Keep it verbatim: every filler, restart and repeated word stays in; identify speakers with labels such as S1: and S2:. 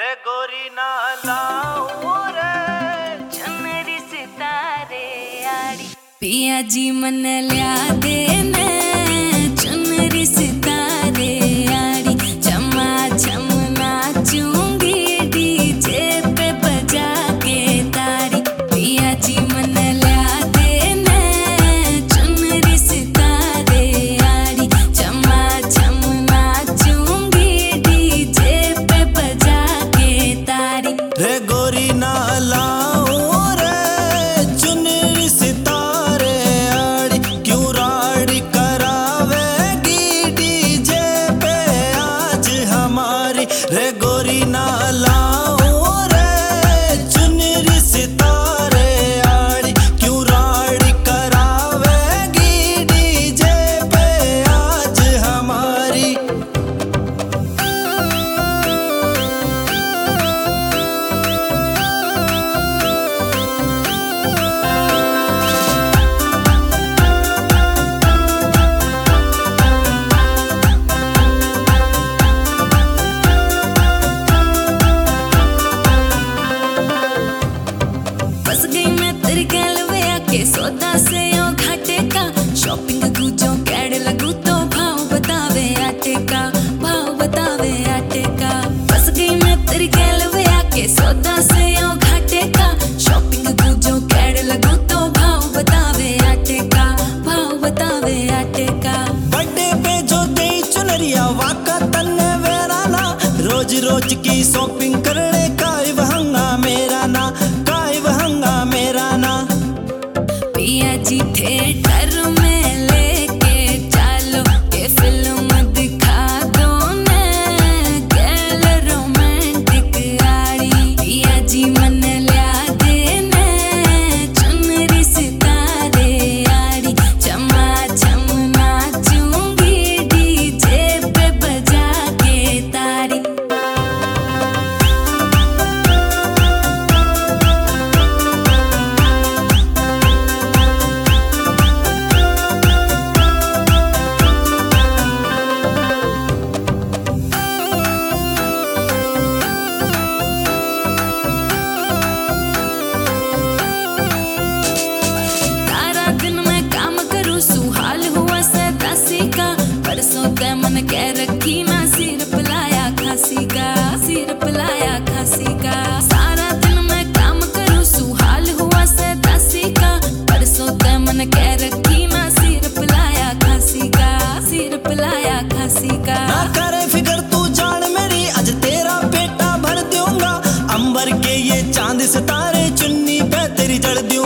S1: रे गोरी ना लाऊं रे
S2: चुनरी सितारे आड़ी पिया जी मन लिया देने चुनरी सितारे आड़ी चमा चम नाचूंगी डीजे पे बजा के ताड़ी पिया जी मन लिया देने चुनरी सितारे आड़ी चमा चम नाचूंगी डीजे पे बजा के ताड़ी
S1: रे गोरी ना लाऊं रे चुनरी सितारे आड़ी क्यों राड़ी करावेगी डीजे पे आज हमारी रे गोरी ना लाऊं रे चुनरी सितारे आड़ी क्यों राड़ी करावेगी डीजे पे आज हमारी।
S2: बस गई मैं तेरी गैलवे आके सौदा से ओ घाटे का शॉपिंग गुजो कैड लगू तो भाव बतावे आटे का भाव बतावे आटे का बस गई मैं तेरी गैलवे आके सौदा से ओ घाटे का शॉपिंग गुजो कैड लगू तो भाव बतावे आटे का भाव बतावे आटे का
S1: बर्थडे पे जो दे चुनरिया वाका तन्ने वेराना रोज रोज की शॉपिंग करने का वहंगा मेरा ना काय वहंगा मेरा ना
S2: पिया जी थिएटर में लेके चलो के फिल्म दिखा दो ने गैल रोमांटिक आड़ी पिया जी मन लिया देने चुनरी सितारे आड़ी चमा चम नाचूंगी डीजे पे बजा के ताड़ी सारा दिन मैं काम करूं सुहाल हुआ सतासी का परसों ते मन कह रखी मैं सिर पलाया खांसी का सिर पलाया खांसी का सारा दिन मैं काम करूं सुहाल हुआ सतासी का परसों ते मन कह रखी मैं सिर पलाया खांसी का सिर पलाया खांसी का
S1: ना करे फिकर तू जान मेरी आज तेरा पेटा भर दूंगा अंबर के ये चांद सितारे चुन्नी पे तेरी जड़ दूंगा।